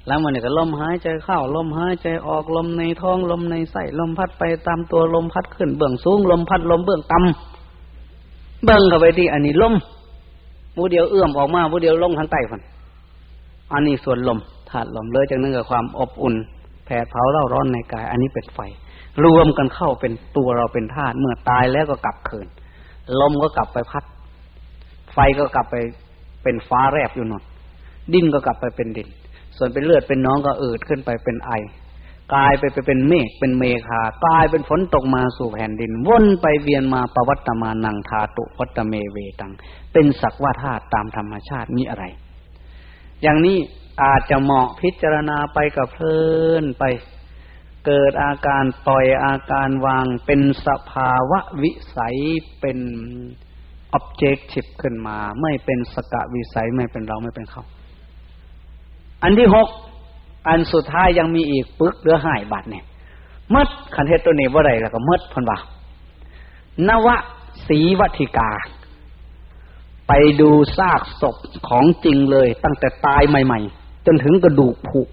แล้วมันก็ลมหายใจเข้าลมหายใจออกลมในท้องลมในไส้ลมพัดไปตามตัวลมพัดขึ้นเบื้องสูงลมพัดลมเบื้องต่ำเบิ่งเข้าไปที่อันนี้ลมผู้เดียวเอื้อมออกมาผู้เดียวลงทางใต้พุ่นอันนี้ส่วนลมธาตุลมเลยจากนั้นก็ความอบอุ่นแผดเผาเล่าร้อนในกายอันนี้เป็นไฟรวมกันเข้าเป็นตัวเราเป็นธาตุเมื่อตายแล้วก็กลับคืนลมก็กลับไปพัดไฟก็กลับไปเป็นฟ้าแลบอยู่นั่นดินก็กลับไปเป็นดินส่วนเป็นเลือดเป็นน้องก็อืดขึ้นไปเป็นไอกลายไปเป็นเมฆเป็นเมฆากลายเป็นฝนตกมาสู่แผ่นดินวนไปเวียนมาปวัตตมานังธาตุวัตตเมเวตังเป็นสักว่าธาตุตามธรรมชาติมีอะไรอย่างนี้อาจจะเหมาะพิจารณาไปกับเพลินไปเกิดอาการปล่อยอาการวางเป็นสภาวะวิสัยเป็น objective ขึ้นมาไม่เป็นสกวิสัยไม่เป็นเราไม่เป็นเขาอันที่6อันสุดท้ายยังมีอีกปึกเหลือหายบัดเนี่ยมดคันเฮ็ดตัวนี้บ่ได้แล้วก็มดเพิ่นว่านวสีวัติกาไปดูซากศพของจริงเลยตั้งแต่ตายใหม่ๆจนถึงกระดูกผุ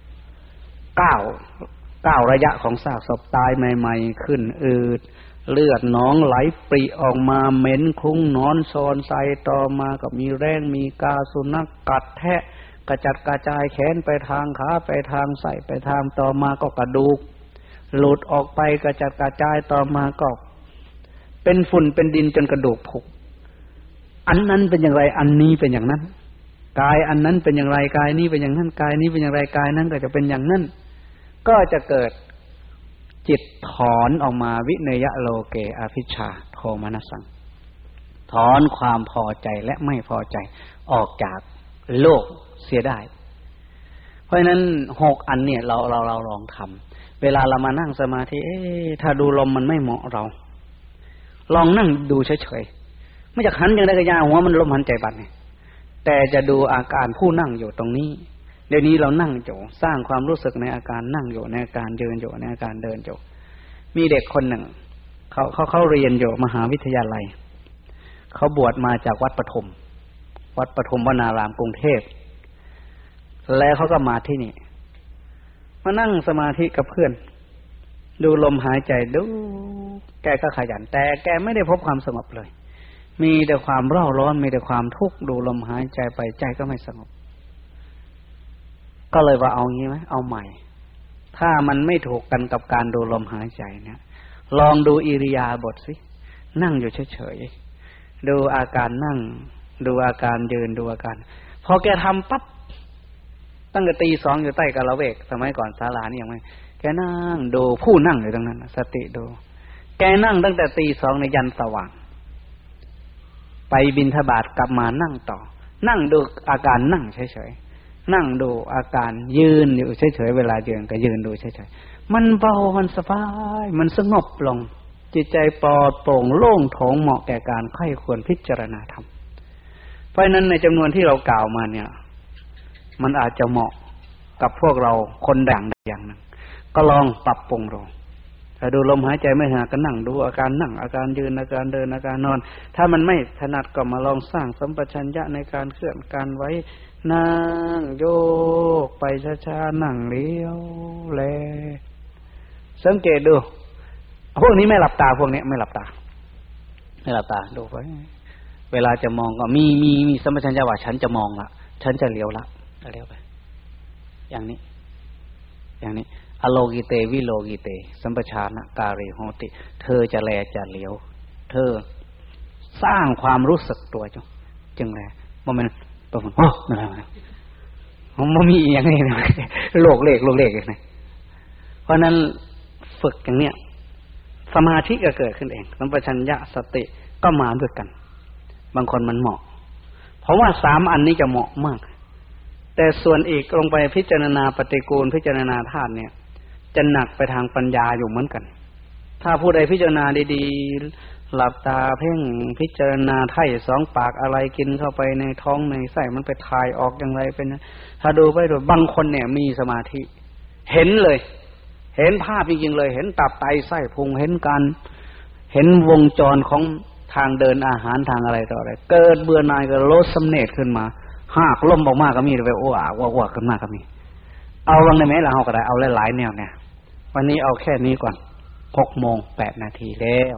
9ระยะของซากศพตายใหม่ๆขึ้นอืดเลือดหนองไหลปริออกมาเหม็นคลุ้งนอนซอนไซต่อมาก็มีแรงมีกาสุนัขกัดแทะกระจัดกระจายแขนไปทางขาไปทางไส้ไปทางต่อมาก็กระดูกหลุดออกไปกระจัดกระจายต่อมาก็เป็นฝุ่นเป็นดินจนกระดูกผุอันนั้นเป็นอย่างไรอันนี้เป็นอย่างนั้นกายอันนั้นเป็นอย่างไรกายนี้เป็นอย่างนั้นกายนี้เป็นอย่างไรกายนั้นก็จะเป็นอย่างนั้นก็จะเกิดจิตถอนออกมาวิเนยโลเกอภิชฌาโทมนัสสังถอนความพอใจและไม่พอใจออกจากโลกเสียได้เพราะฉะนั้น6อันเนี่ยเราลองทำเวลาเรามานั่งสมาธิถ้าดูลมมันไม่เหมาะเราลองนั่งดูเฉยๆไม่จะหันอย่างใดก็ยาหัวมันลมหันใจบัดเนี่ยแต่จะดูอาการผู้นั่งอยู่ตรงนี้เดี๋ยวนี้เรานั่งอยู่สร้างความรู้สึกในอาการนั่งอยู่ในอาการยืนอยู่ในอาการเดินอยู่มีเด็กคนหนึ่งเขาเรียนอยู่มหาวิทยาลัยเขาบวชมาจากวัดปฐมวนารามกรุงเทพแล้วเขาก็มาที่นี่มานั่งสมาธิกับเพื่อนดูลมหายใจดูแกก็ขยันแต่แกไม่ได้พบความสงบเลยมีแต่ความเร่าร้อนมีแต่ความทุกข์ดูลมหายใจไปใจก็ไม่สงบก็เลยว่าเอางี้ไหมเอาใหม่ถ้ามันไม่ถูกกันกับการดูลมหายใจเนี่ยลองดูอิริยาบถสินั่งอยู่เฉยๆดูอาการนั่งดูอาการยืนดูอาการพอแกทำปั๊บตั้งแต่ตี 2อยู่ใต้กะละเวกสมัยก่อนศาลานี่ยังไม่แกนั่งดูผู้นั่งอยู่ตรงนั้นสติดูแกนั่งตั้งแต่ตี 2ในยันสว่างไปบิณฑบาตกลับมานั่งต่อนั่งดูอาการนั่งเฉยๆนั่งดูอาการยืนอยู่เฉยๆเวลายืนก็ยืนดูเฉยๆมันเบามันสบายมันสงบลงจิตใจปลอดโปร่งโล่งโถงเหมาะแก่การใคร่ควรพิจารณาธรรมเพราะฉะนั้นในจำนวนที่เรากล่าวมาเนี่ยมันอาจจะเหมาะกับพวกเราคนดังอย่างนึงก็ลองปรับปรุงดูถ้าดูลมหายใจไม่ถนัดก็นั่งดูอาการนั่งอาการยืนอาการเดินอาการนอนถ้ามันไม่ถนัดก็มาลองสร้างสัมปชัญญะในการเคลื่อนการไหวนั่งโยกไปช้าๆนั่งเลี้ยวแลสังเกตดูพวกนี้ไม่หลับตาพวกนี้ไม่หลับตาดูไปเวลาจะมองก็มีสัมปชัญญะว่าฉันจะมองละฉันจะเลี้ยวละเลี้ยวไปอย่างนี้อโลกิเตวิโลกิเตสัมปชานะการิโหติเธอจะแลจะเลี้ยวเธอสร้างความรู้สึกตัวจึงแลบ่แม่นบ่มันโอ้นั่นแหละมันมีอย่างนี้นะโลกเลขอย่างนี้เพราะนั้นฝึกอย่างเนี้ยสมาธิก็เกิดขึ้นเองสัมปชัญญะสติก็มาด้วยกันบางคนมันเหมาะเพราะว่า3อันนี้จะเหมาะมากแต่ส่วนอีกลงไปพิจารณาปฏิกูลพิจารณาธาตุเนี่ยจะหนักไปทางปัญญาอยู่เหมือนกันถ้าผู้ใดพิจารณาดีๆหลับตาเพ่งพิจารณาไถ่2ปากอะไรกินเข้าไปในท้องในไส้มันไปถ่ายออกอย่างไรเป็นถ้าดูไปโดยบางคนเนี่ยมีสมาธิเห็นเลยเห็นภาพจริงๆเลยเห็นตับไตไส้พุงเห็นวงจรของทางเดินอาหารทางอะไรต่ออะไรเกิดเบื่อหน่ายก็ลดสำเนตขึ้นมาหากล้มออกมาก็มีไปโอ้อาว่ากันมากก็มีเอาวันได้ไหมล่ะเอาก็ได้เอาหลายๆแนวเนี่ยวันนี้เอาแค่นี้ก่อน6:08 นาทีแล้ว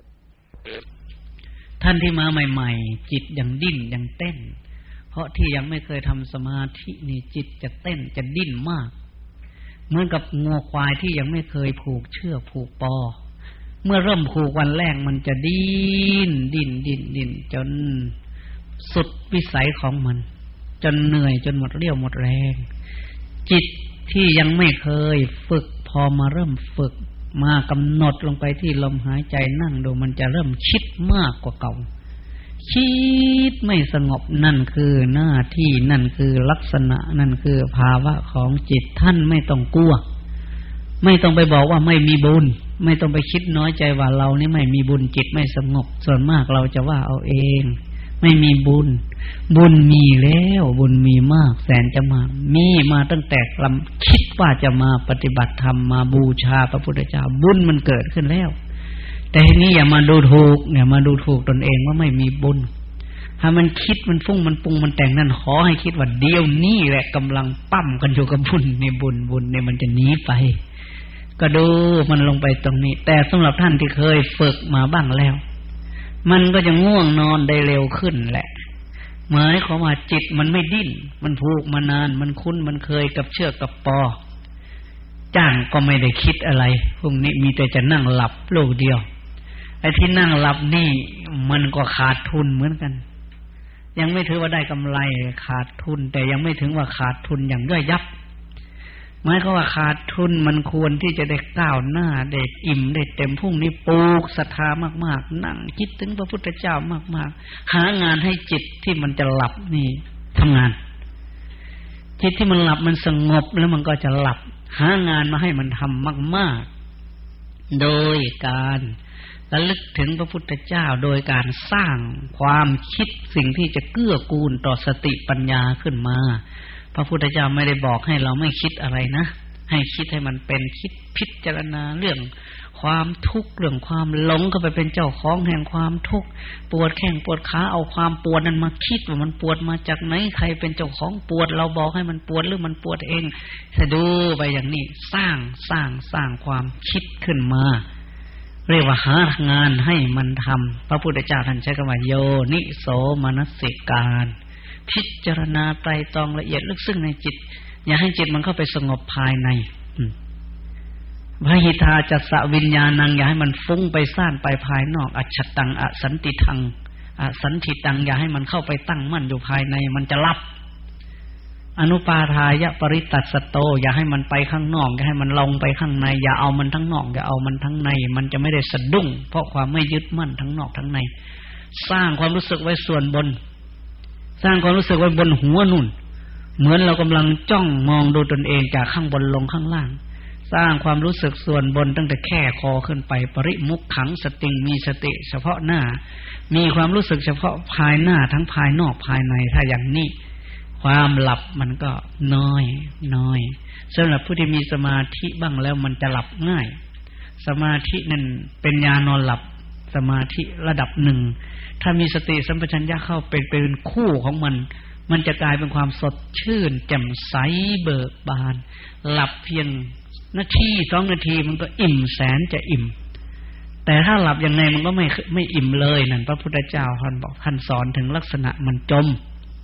ท่านที่มาใหม่ๆจิตยังดิ้นยังเต้นเพราะที่ยังไม่เคยทำสมาธินี่จิตจะเต้นจะดิ้นมากเหมือนกับงัวควายที่ยังไม่เคยผูกเชือกผูกปอเมื่อเริ่มผูกวันแรกมันจะดิ้นจนสุดวิสัยของมันจนเหนื่อยจนหมดเรี่ยวหมดแรงจิตที่ยังไม่เคยฝึกพอมาเริ่มฝึกมากำหนดลงไปที่ลมหายใจนั่งดูมันจะเริ่มคิดมากกว่าเก่าคิดไม่สงบนั่นคือหน้าที่นั่นคือลักษณะนั่นคือภาวะของจิตท่านไม่ต้องกลัวไม่ต้องไปบอกว่าไม่มีบุญไม่ต้องไปคิดน้อยใจว่าเรานี่ไม่มีบุญจิตไม่สงบส่วนมากเราจะว่าเอาเองไม่มีบุญมีแล้วบุญมีมากแสนจะมากมีมาตั้งแต่คิดว่าจะมาปฏิบัติธรรมมาบูชาพระพุทธเจ้าบุญมันเกิดขึ้นแล้วแต่ทีนี้อย่ามาดูถูกเนี่ยมาดูถูกตนเองว่าไม่มีบุญถ้ามันคิดมันฟุ้งมันปรุงมันแต่งนั่นขอให้คิดว่าเดี๋ยวนี้แหละกำลังปั้มกันอยู่กับบุญในบุญเนี่ยมันจะหนีไปก็ดูมันลงไปตรงนี้แต่สำหรับท่านที่เคยฝึกมาบ้างแล้วมันก็จะง่วงนอนได้เร็วขึ้นแหละหมายความว่าจิตมันไม่ดิ้นมันผูกมานานมันคุ้นมันเคยกับเชือกกับปอจ้างก็ไม่ได้คิดอะไรพวกนี้มีแต่จะนั่งหลับโลกเดียวไอ้ที่นั่งหลับนี่มันก็ขาดทุนเหมือนกันยังไม่ถือว่าได้กำไรขาดทุนแต่ยังไม่ถึงว่าขาดทุนอย่างย่อยยับหมายความว่าขาดทุนมันควรที่จะได้ก้าวหน้าได้อิ่มได้เต็มพุ่งนี้ปลูกศรัทธามากๆนั่งคิดถึงพระพุทธเจ้ามากๆหางานให้จิตที่มันจะหลับนี่ทำงานจิตที่มันหลับมันสงบแล้วมันก็จะหลับหางานมาให้มันทำมากๆโดยการระลึกถึงพระพุทธเจ้าโดยการสร้างความคิดสิ่งที่จะเกื้อกูลต่อสติปัญญาขึ้นมาพระพุทธเจ้าไม่ได้บอกให้เราไม่คิดอะไรนะให้คิดให้มันเป็นคิดพิจารณาเรื่องความทุกข์เรื่องความหลงเข้าไปเป็นเจ้าของแห่งความทุกข์ปวดแข้งปวดขาเอาความปวดนั้นมาคิดว่ามันปวดมาจากไหนใครเป็นเจ้าของปวดเราบอกให้มันปวดหรือมันปวดเองดูไปอย่างนี้สร้างความคิดขึ้นมาเรียกว่าหางานให้มันทำพระพุทธเจ้าท่านใช้คำว่าโยนิโสมนสิการพิจารณาไตรตรองละเอียดลึกซึ้งในจิตอย่าให้จิตมันเข้าไปสงบภายในพหิทาจัสสะวิญญาณังอย่าให้มันฟุ้งไปซ่านไปภายนอกอัจฉตังอสันติทังอสันติตังอย่าให้มันเข้าไปตั้งมั่นอยู่ภายในมันจะลับอนุปาทายะปริตัสสโตอย่าให้มันไปข้างนอกอย่าให้มันลงไปข้างในอย่าเอามันทั้งนอกอย่าเอามันทั้งในมันจะไม่ได้สะดุ้งเพราะความไม่ยึดมั่นทั้งนอกทั้งในสร้างความรู้สึกไว้ส่วนบนสร้างความรู้สึกไว้บนหัวนุ่นเหมือนเรากำลังจ้องมองดูตนเองจากข้างบนลงข้างล่างสร้างความรู้สึกส่วนบนตั้งแต่แค่คอขึ้นไปปริมุขขังสติงมีสติเฉพาะหน้ามีความรู้สึกเฉพาะภายหน้าทั้งภายนอกภายในถ้าอย่างนี้ความหลับมันก็น้อยสำหรับผู้ที่มีสมาธิบ้างแล้วมันจะหลับง่ายสมาธินั่นเป็นยานอนหลับสมาธิระดับหนึ่งถ้ามีสติสัมปชัญญะเข้าเป็นคู่ของมันจะกลายเป็นความสดชื่นแจ่มใสเบิกบานหลับเพียงนาที2 นาทีมันก็อิ่มแสนจะอิ่มแต่ถ้าหลับยังไงมันก็ไม่อิ่มเลยนั่นพระพุทธเจ้าท่านบอกท่านสอนถึงลักษณะมันจม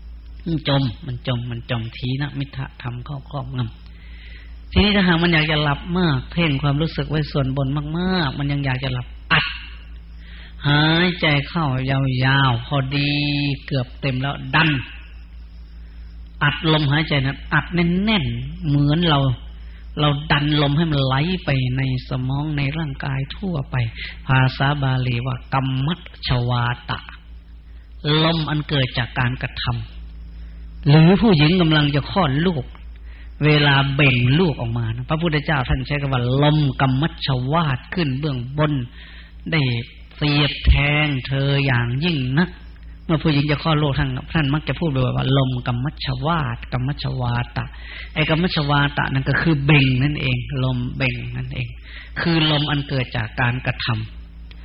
ทีนะมิถะธรรมเข้าครอบงำทีนี้ถ้าหากมันอยากจะหลับมากเพ่งความรู้สึกไว้ส่วนบนมากๆมันยังอยากจะหลับอัดหายใจเข้ายาวๆพอดีเกือบเต็มแล้วดันอัดลมหายใจนั้นอัดแน่นๆเหมือนเราดันลมให้มันไหลไปในสมองในร่างกายทั่วไปภาษาบาลีว่ากัมมัชชวาตะลมอันเกิดจากการกระทำหรือผู้หญิงกำลังจะคลอดลูกเวลาเบ่งลูกออกมานะพระพุทธเจ้าท่านใช้คำว่าลมกัมมัชชวาตขึ้นเบื้องบนได้เสียดแทงเธออย่างยิ่งนักเมื่อผู้หญิงจะคลอดลูกท่านมักจะพูดว่าลมกัมมัชชวาตกัมมัชชวาตะไอ้กัมมัชชวาตะนั่นก็คือเบ่งนั่นเองลมเบ่งนั่นเองคือลมอันเกิดจากการกระทำ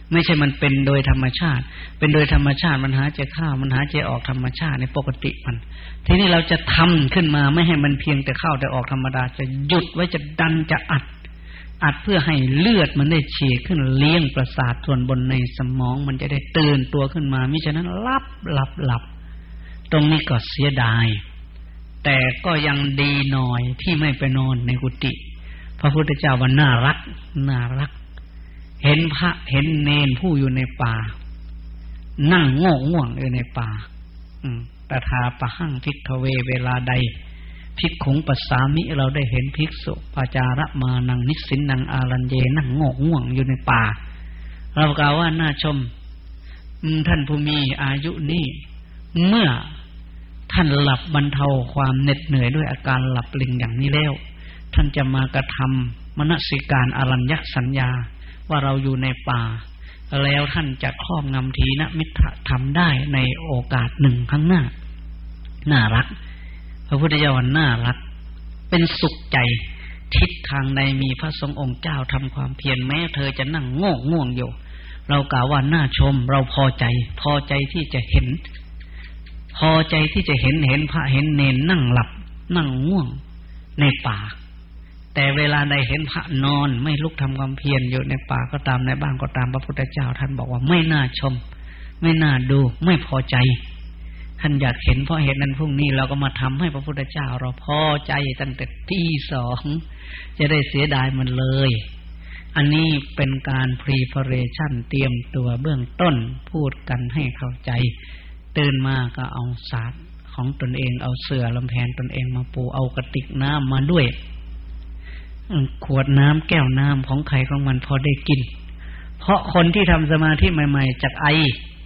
ไม่ใช่มันเป็นโดยธรรมชาติเป็นโดยธรรมชาติมันหายใจเข้ามันหายใจออกธรรมชาติในปกติมันทีนี้เราจะทำขึ้นมาไม่ให้มันเพียงแต่เข้าแต่ออกธรรมดาจะหยุดไว้จะดันจะอัดเพื่อให้เลือดมันได้ฉีดขึ้นเลี้ยงประสาทส่วนบนในสมองมันจะได้ตื่นตัวขึ้นมามิฉะนั้นหลับตรงนี้ก็เสียดายแต่ก็ยังดีหน่อยที่ไม่ไปนอนในกุฏิพระพุทธเจ้าว่าน่ารักเห็นพระเห็นเณรผู้อยู่ในป่านั่งง่วงอยู่ในป่าตถาปะหังภิกขเวเวลาใดภิกขุงปัสสามิเราได้เห็นภิกษุปาจาระมานังนิสินนังอารัญเยนั่งง่วงอยู่ในป่าเรากล่าวว่าน่าชมท่านผู้มีอายุนี้เมื่อท่านหลับบรรเทาความเหน็ดเหนื่อยด้วยอาการหลับลิงอย่างนี้แล้วท่านจะมากระทำมนสิการอรัญญสัญญาว่าเราอยู่ในป่าแล้วท่านจะครอบงำทีนะมิตรธรรมได้ในโอกาสหนึ่งข้างหน้าน่ารักพระพุทธเจ้าน่ารักเป็นสุขใจทิศทางใดมีพระสงฆ์องค์เจ้าทำความเพียรแม้เธอจะนั่งง่วงอยู่เรากล่าวว่าน่าชมเราพอใจที่จะเห็นพอใจที่จะเห็นพระเห็นเณรนั่งหลับนั่งง่วงในป่าแต่เวลาใดเห็นพระนอนไม่ลุกทำความเพียรอยู่ในป่าก็ตามในบ้านก็ตามพระพุทธเจ้าท่านบอกว่าไม่น่าชมไม่น่าดูไม่พอใจท่านอยากเห็นเพราะเหตุนั้นพรุ่งนี้เราก็มาทำให้พระพุทธเจ้าเราพอใจตั้งแต่ตีสองจะได้เสียดายมันเลยอันนี้เป็นการ preparation เตรียมตัวเบื้องต้นพูดกันให้เข้าใจตื่นมาก็เอาศาสตร์ของตนเองเอาเสื่อลำแพนตนเองมาปูเอากระติกน้ำมาด้วยขวดน้ำแก้วน้ำของใครของมันพอได้กินเพราะคนที่ทำสมาธิใหม่ๆจากไอ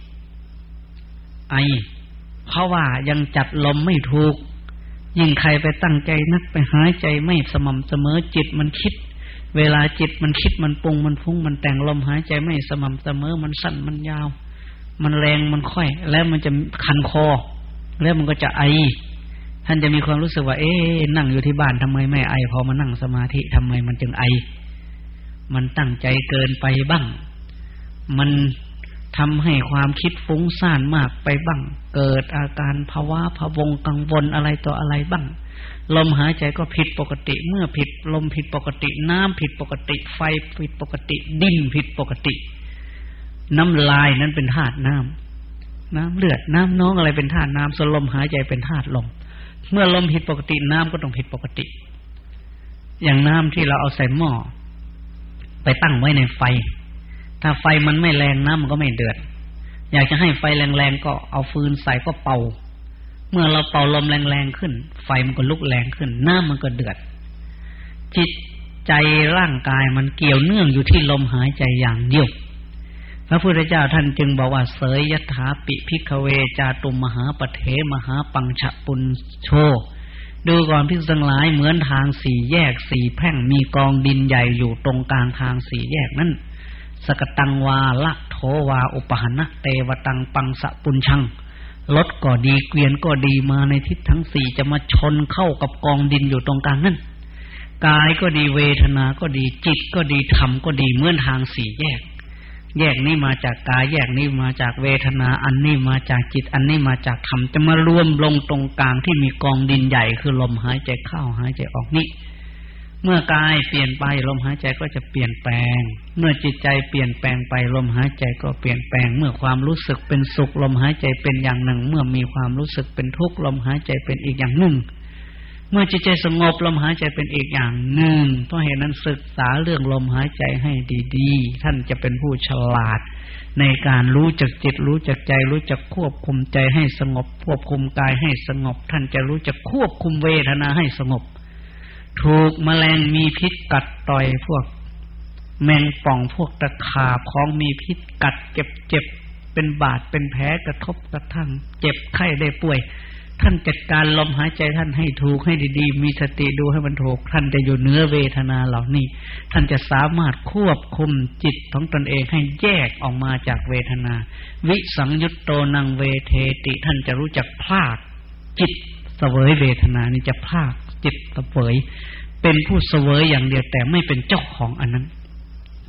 เพราะว่ายังจัดลมไม่ถูกยิ่งใครไปตั้งใจนักไปหายใจไม่สม่ำเสมอจิตมันคิดเวลาจิตมันคิดมันปรุงมันฟุ้งมันแต่งลมหายใจไม่สม่ำเสมอมันสั้นมันยาวมันแรงมันค่อยแล้วมันจะคันคอแล้วมันก็จะไอท่านจะมีความรู้สึกว่านั่งอยู่ที่บ้านทำไมไม่ไอพอมานั่งสมาธิทำไมมันจึงไอมันตั้งใจเกินไปบ้างมันทำให้ความคิดฟุ้งซ่านมากไปบ้างเกิดอาการภาวะพะวงกังวลอะไรต่ออะไรบ้างลมหายใจก็ผิดปกติเมื่อผิดลมผิดปกติน้ำผิดปกติไฟผิดปกติดินผิดปกติน้ำลายนั้นเป็นธาตุน้ำเลือดน้ำน้องอะไรเป็นธาตุน้ำส่วนลมหายใจเป็นธาตุลมเมื่อลมผิดปกติน้ำก็ต้องผิดปกติอย่างน้ำที่เราเอาใส่หม้อไปตั้งไว้ในไฟถ้าไฟมันไม่แรงน้ำมันก็ไม่เดือดอยากจะให้ไฟแรงๆก็เอาฟืนใส่ก็เป่าเมื่อเราเป่าลมแรงๆขึ้นไฟมันก็ลุกแรงขึ้นน้ำมันก็เดือดจิตใจร่างกายมันเกี่ยวเนื่องอยู่ที่ลมหายใจอย่างเดียวพระพุทธเจ้าท่านจึงบอกว่าเสยยถาปิภิกขเวจาตุมหาปเถมหาปังฉปุญโชดูก่อนภิกษุทั้งหลายเหมือนทางสี่แยกสี่แพร่งมีกองดินใหญ่อยู่ตรงกลางทางสี่แยกนั้นสกตังวาละโถวาอุปหนะเตวตังปังสะปุญชังรถก็ดีเกวียนก็ดีมาในทิศทั้งสี่จะมาชนเข้ากับกองดินอยู่ตรงกลางนั้นกายก็ดีเวทนาก็ดีจิตก็ดีธรรมก็ดีเหมือนทางสี่แยกนี้มาจากกายแยกนี้มาจากเวทนาอันนี้มาจากจิตอันนี้มาจากธรรมจะมารวมลงตรงกลางที่มีกองดินใหญ่คือลมหายใจเข้าหายใจออกนี้เมื่อกายเปลี่ยนไปลมหายใจก็จะเปลี่ยนแปลงเมื่อจิตใจเปลี่ยนแปลงไปลมหายใจก็เปลี่ยนแปลงเมื่อความรู้สึกเป็นสุขลมหายใจเป็นอย่างหนึ่งเมื่อมีความรู้สึกเป็นทุกข์ลมหายใจเป็นอีกอย่างหนึ่งเมื่อจิตใจสงบลมหายใจเป็นอีกอย่างหนึ่งเพราะเหตุนั้นศึกษาเรื่องลมหายใจให้ดีๆท่านจะเป็นผู้ฉลาดในการรู้จักจิตรู้จักใจรู้จักควบคุมใจให้สงบควบคุมกายให้สงบท่านจะรู้จักควบคุมเวทนาให้สงบถูกแมลงมีพิษกัดต่อยพวกแมงป่องพวกตะขาบของมีพิษกัดเจ็บเป็นบาดเป็นแผลกระทบกระทั่งเจ็บไข้ได้ป่วยท่านจัดการลมหายใจท่านให้ถูกให้ดีๆมีสติดูให้มันถูกท่านจะอยู่เหนือเวทนาเหล่านี้ท่านจะสามารถควบคุมจิตของตนเองให้แยกออกมาจากเวทนาวิสังยุตโตนังเวเทติท่านจะรู้จักพลากจิตเสวยเวทนานี่จะพลากจิตเสวยเป็นผู้เสวยอย่างเดียวแต่ไม่เป็นเจ้าของอันนั้น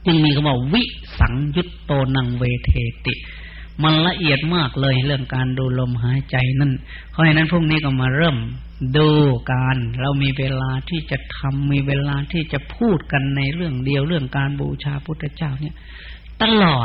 จึงมีคำว่าวิสังยุตโตนังเวเทติมันละเอียดมากเลยเรื่องการดูลมหายใจนั่นเพราะฉะนั้นพรุ่งนี้ก็มาเริ่มดูการเรามีเวลาที่จะทำมีเวลาที่จะพูดกันในเรื่องเดียวเรื่องการบูชาพุทธเจ้าเนี่ยตลอด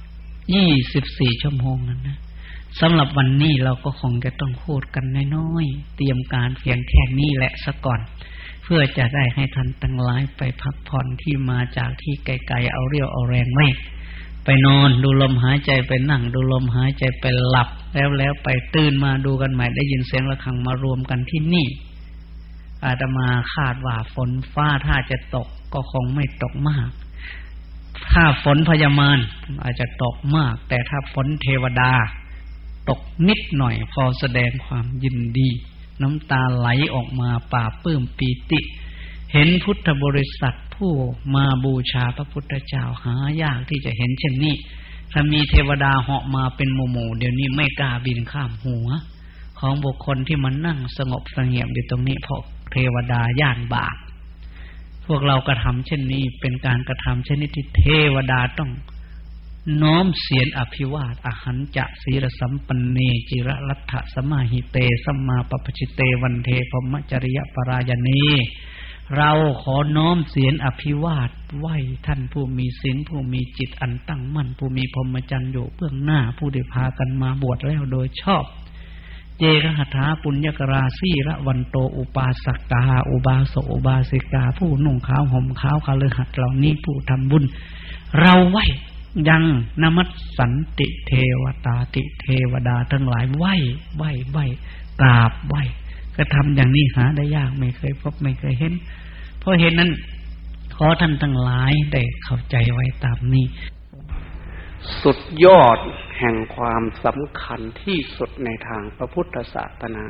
24ชั่วโมงนั้นนะสำหรับวันนี้เราก็คงจะต้องพูดกันน้อยๆเตรียมการเพียงแค่นี้แหละซะก่อนเพื่อจะได้ให้ท่านทั้งหลายไปพักผ่อนที่มาจากที่ไกลๆเอาเรี่ยวเอาแรงไว้ไปนอนดูลมหายใจไปนั่งดูลมหายใจไปหลับแล้วไปตื่นมาดูกันใหม่ได้ยินเสียงระฆังมารวมกันที่นี่อาตมาคาดว่าฝนฟ้าถ้าจะตกก็คงไม่ตกมากถ้าฝนพยามารอาจจะตกมากแต่ถ้าฝนเทวดาตกนิดหน่อยพอแสดงความยินดีน้ำตาไหลออกมาปลาปลื้มปีติเห็นพุทธบริษัทผู้มาบูชาพระพุทธเจ้าหายากที่จะเห็นเช่นนี้ถ้ามีเทวดาเหาะมาเป็นหมู่ๆเดี๋ยวนี้ไม่กล้าบินข้ามหัวของบุคคลที่มานั่งสงบเสงี่ยมอยู่ตรงนี้เพราะเทวดาย่านบาปพวกเรากระทำเช่นนี้เป็นการกระทำชนิดที่เทวดาต้องน้อมเสียงอภิวาทอหันจะศีลสัมปันเนจิระลัทธะสมาหิเตสัมมาปัปปชิเตวันเทพมจริยปรายเนเราขอน้อมเสียงอภิวาทไหว้ท่านผู้มีศีลผู้มีจิตอันตั้งมั่นผู้มีพรหมจรรย์อยู่เบื้องหน้าผู้ได้พากันมาบวชแล้วโดยชอบเจกหถาปุญญกราสีระวันโตอุปาสกาอุบาสกอุบาสิกาผู้นุ่งขาวห่มขาวคฤหัสถ์เหล่านี้ผู้ทำบุญเราไหว้ยังนมัสสันติเทวตาติเทวดาทั้งหลายไหว้กราบไหว้ก็ทำอย่างนี้หาได้ยากไม่เคยพบไม่เคยเห็นเพราะเห็นนั้นขอท่านทั้งหลายได้เข้าใจไว้ตามนี้สุดยอดแห่งความสำคัญที่สุดในทางพระพุทธศาสนา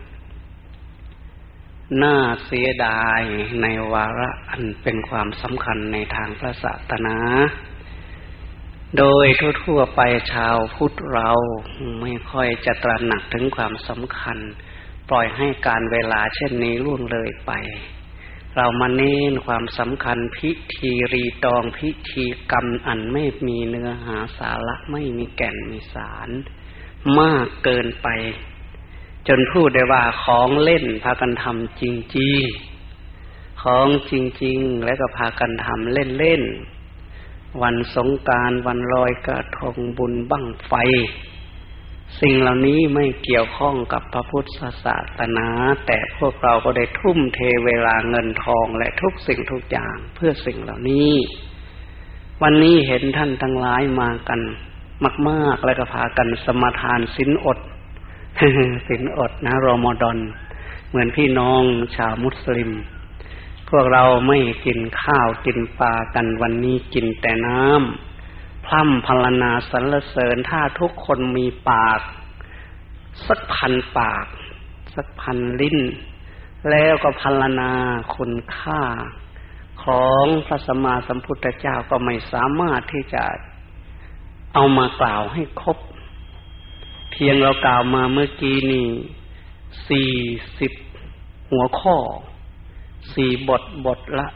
น่าเสียดายในวาระอันเป็นความสำคัญในทางพระศาสนาโดยทั่วๆไปชาวพุทธเราไม่ค่อยจะตระหนักถึงความสำคัญปล่อยให้การเวลาเช่นนี้ล่วงเลยไปเรามาเน้นความสำคัญพิธีรีตองพิธีกรรมอันไม่มีเนื้อหาสาระไม่มีแก่นมีสารมากเกินไปจนพูดได้ว่าของเล่นพากันทำจริงๆของจริงๆแล้วก็พากันทำเล่นๆวันสงกรานต์วันลอยกระทงบุญบั้งไฟสิ่งเหล่านี้ไม่เกี่ยวข้องกับพระพุทธศาสนาแต่พวกเราก็ได้ทุ่มเทเวลาเงินทองและทุกสิ่งทุกอย่างเพื่อสิ่งเหล่านี้วันนี้เห็นท่านทั้งหลายมากันมากๆแล้วก็พากันสมาทานศีลอด ศีลอดนะรอมฎอนเหมือนพี่น้องชาวมุสลิมพวกเราไม่กินข้าวกินปลากันวันนี้กินแต่น้ำพร่ำพรรณนาสรรเสริญถ้าทุกคนมีปากสักพันปากสักพันลิ้นแล้วก็พรรณนาคุณค่าของพระสัมมาสัมพุทธเจ้าก็ไม่สามารถที่จะเอามากล่าวให้ครบเพียงเรากล่าวมาเมื่อกี้นี่40หัวข้อ4บทละ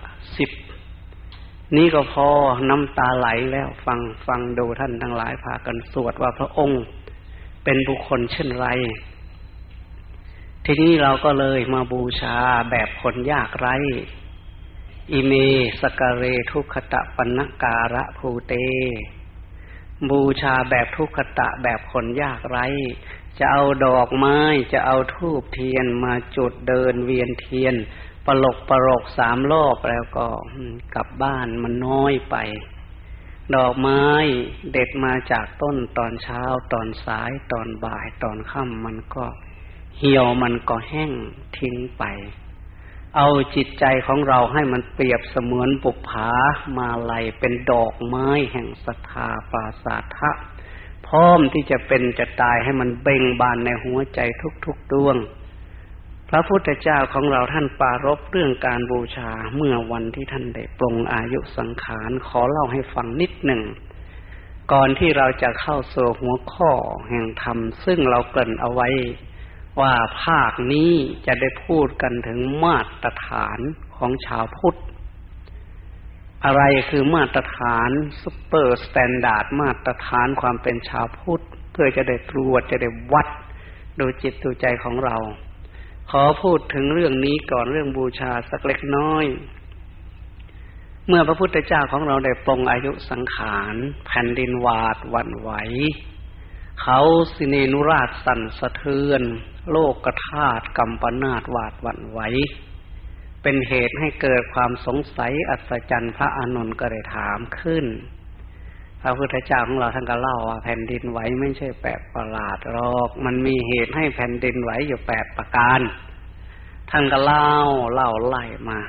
10นี่ก็พอน้ำตาไหลแล้วฟังดูท่านทั้งหลายพากันสวดว่าพระองค์เป็นบุคคลเช่นไรทีนี้เราก็เลยมาบูชาแบบคนยากไร้อิเมสกเรทุกขตะปันนการะภูเตบูชาแบบทุกขตะแบบคนยากไร้จะเอาดอกไม้จะเอาธูปเทียนมาจุดเดินเวียนเทียนปลก3รอบแล้วก็กลับบ้านมันน้อยไปดอกไม้เด็ดมาจากต้นตอนเช้าตอนสายตอนบ่ายตอนค่ำมันก็เหี่ยวมันก็แห้งทิ้งไปเอาจิตใจของเราให้มันเปรียบเสมือนบุปผามาลัยเป็นดอกไม้แห่งศรัทธาปราสาทะพร้อมที่จะเป็นจะตายให้มันเบ่งบานในหัวใจทุกๆดวงพระพุทธเจ้าของเราท่านปรารภเรื่องการบูชาเมื่อวันที่ท่านได้ปลงอายุสังขารขอเล่าให้ฟังนิดหนึ่งก่อนที่เราจะเข้าสู่หัวข้อแห่งธรรมซึ่งเราเกริ่นเอาไว้ว่าภาคนี้จะได้พูดกันถึงมาตรฐานของชาวพุทธอะไรคือมาตรฐานซุปเปอร์สแตนดาร์ดมาตรฐานความเป็นชาวพุทธเพื่อจะได้ตรวจจะได้วัดดูจิตดูใจของเราขอพูดถึงเรื่องนี้ก่อนเรื่องบูชาสักเล็กน้อยเมื่อพระพุทธเจ้าของเราได้ปลงอายุสังขารแผ่นดินหวาดหวั่นไหวเขาสิเนนุราชสั่นสะเทือนโลกธาตุกำปนาตหวาดหวั่นไหวเป็นเหตุให้เกิดความสงสัยอัศจรรย์พระอานนท์ก็ได้ถามขึ้นพระพุทธเจ้าของเราท่านก็เล่าว่าแผ่นดินไหวไม่ใช่แปลกประหลาดหรอกมันมีเหตุให้แผ่นดินไหวอยู่8ประการท่านก็เล่าไล่มา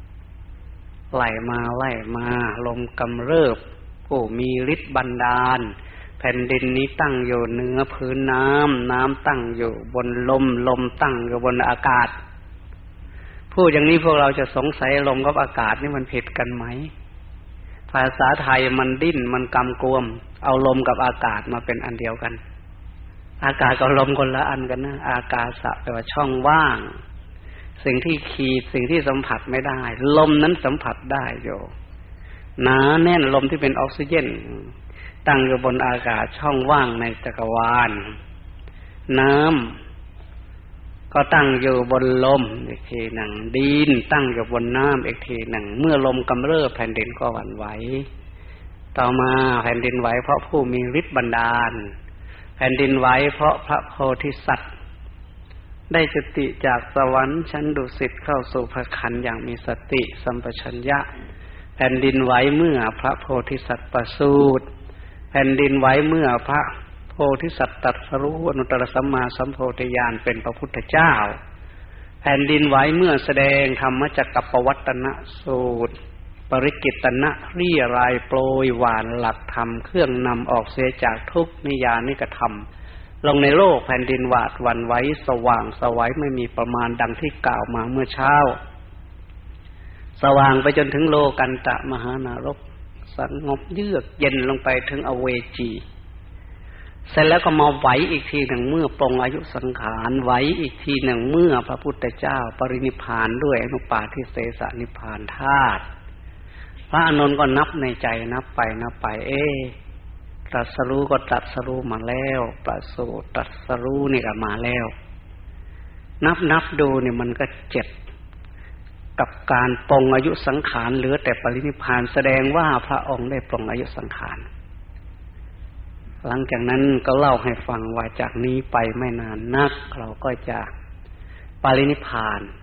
ลมกำเริบผู้มีฤทธิ์บันดาลแผ่นดินนี้ตั้งอยู่เหนือพื้นน้ำตั้งอยู่บนลมตั้งอยู่บนอากาศพูดอย่างนี้พวกเราจะสงสัยลมกับอากาศนี่มันผิดกันไหมภาษาไทยมันดิ้นมันกำกวมเอาลมกับอากาศมาเป็นอันเดียวกันอากาศกับลมคนละอันกันนะอากาศแปลว่าช่องว่างสิ่งที่ขีดสิ่งที่สัมผัสไม่ได้ลมนั้นสัมผัสได้อยู่หนาแน่นลมที่เป็นออกซิเจนตั้งอยู่บนอากาศช่องว่างในจักรวาลน้ำก็ตั้งอยู่บนลมอีกทีหนึ่งดินตั้งอยู่บนน้ำอีกทีหนึ่งเมื่อลมกำเริบแผ่นดินก็หวั่นไหวต่อมาแผ่นดินไหวเพราะผู้มีฤทธิ์บันดาลแผ่นดินไหวเพราะพระโพธิสัตว์ได้จุติจากสวรรค์ชั้นดุสิตเข้าสู่พระคันอย่างมีสติสัมปชัญญะแผ่นดินไหวเมื่อพระโพธิสัตว์ประสูติแผ่นดินไหวเมื่อพระโพธิสัตว์ตรัสรู้อนุตตรสัมมาสัมโพธิญาณเป็นพระพุทธเจ้าแผ่นดินไหวเมื่อแสดงธรรมจักรปวัตตนสูตรปริกิตตนะเรี่ยรายโปรยหวานหลักธรรมเครื่องนำออกเสียจากทุกนิยานิกธรรมลงในโลกแผ่นดินหวาดหวั่นไหวสว่างสวัยไม่มีประมาณดังที่กล่าวมาเมื่อเช้าสว่างไปจนถึงโลกันตะมหานรกสงบเยือกเย็นลงไปถึงอเวจีเสร็จแล้วก็มาไหวอีกทีหนึ่งเมื่อปลงอายุสังขารไหวอีกทีหนึ่งเมื่อพระพุทธเจ้าปรินิพพานด้วยอนุปาทิเสสนิพพานธาตุพระอานนท์ก็นับในใจนับไปตรัสรู้ก็ตรัสรู้มาแล้วประสูติตรัสรู้นี่ก็มาแล้วนับดูเนี่ยมันก็เจ็บกับการปลงอายุสังขารเหลือแต่ปรินิพพานแสดงว่าพระองค์ได้ปลงอายุสังขารหลังจากนั้นก็เล่าให้ฟังว่าจากนี้ไปไม่นานนักเราก็จะปรินิพพาน